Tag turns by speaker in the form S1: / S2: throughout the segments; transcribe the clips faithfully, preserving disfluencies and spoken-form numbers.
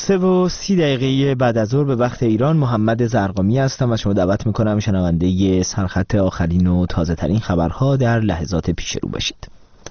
S1: سه و سی دقیقه بعد از ظهر به وقت ایران، محمد زرقامی هستم و شما دعوت میکنم شنونده سرخط آخرین و تازه ترین خبرها در لحظات پیش رو باشید.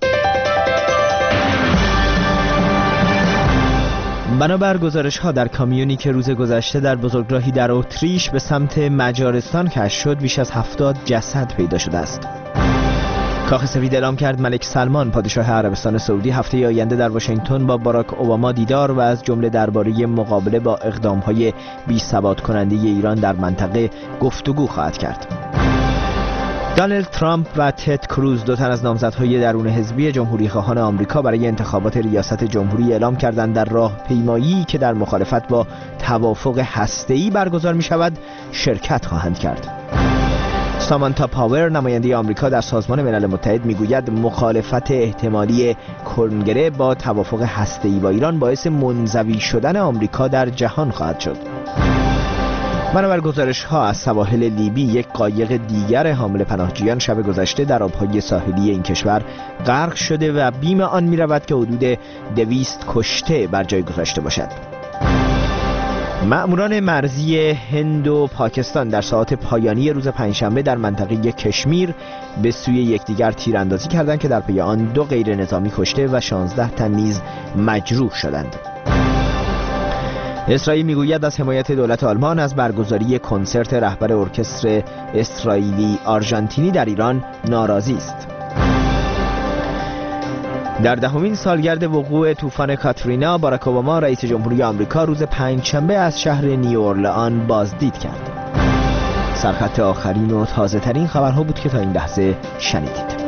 S1: بنابر گزارش ها، در کامیونی که روز گذشته در بزرگراهی در اتریش به سمت مجارستان کشف شد، بیش از هفتاد جسد پیدا شده است. کاخ سفید اعلام کرد ملک سلمان پادشاه عربستان سعودی هفته آینده در واشنگتن با باراک اوباما دیدار و از جمله درباره مقابله با اقدام‌های بی‌ثبات کننده ایران در منطقه گفتگو خواهد کرد. دونالد ترامپ و تد کروز، دو تن از نامزدهای درون حزبی جمهوری‌خواهان آمریکا برای انتخابات ریاست جمهوری، اعلام کردند در راهپیمایی که در مخالفت با توافق هسته‌ای برگزار می‌شود شرکت خواهند کرد. سامانتا پاور، نماینده آمریکا در سازمان ملل متحد، میگوید مخالفت احتمالی کنگره با توافق هسته‌ای با ایران باعث منزوی شدن آمریکا در جهان خواهد شد. بنابر گزارش‌ها از سواحل لیبی، یک قایق دیگر حامل پناهجویان شب گذشته در آب‌های ساحلی این کشور غرق شده و بیم آن می‌رود که حدود دویست کشته بر جای گذاشته باشد. مأموران مرزی هند و پاکستان در ساعات پایانی روز پنجشنبه در منطقه کشمیر به سوی یکدیگر تیراندازی کردند که در پی آن دو غیر نظامی کشته و شانزده تن نیز مجروح شدند. اسرائیل میگوید از حمایت دولت آلمان از برگزاری کنسرت رهبر ارکستر اسرائیلی آرژانتینی در ایران ناراضی است. در دهمین سالگرد وقوع طوفان کاترینا، باراک اوباما رئیس جمهوری آمریکا روز پنجشنبه از شهر نیواورلئان بازدید کرد. سرخط آخرین و تازه ترین خبرها بود که تا این لحظه شنیدید.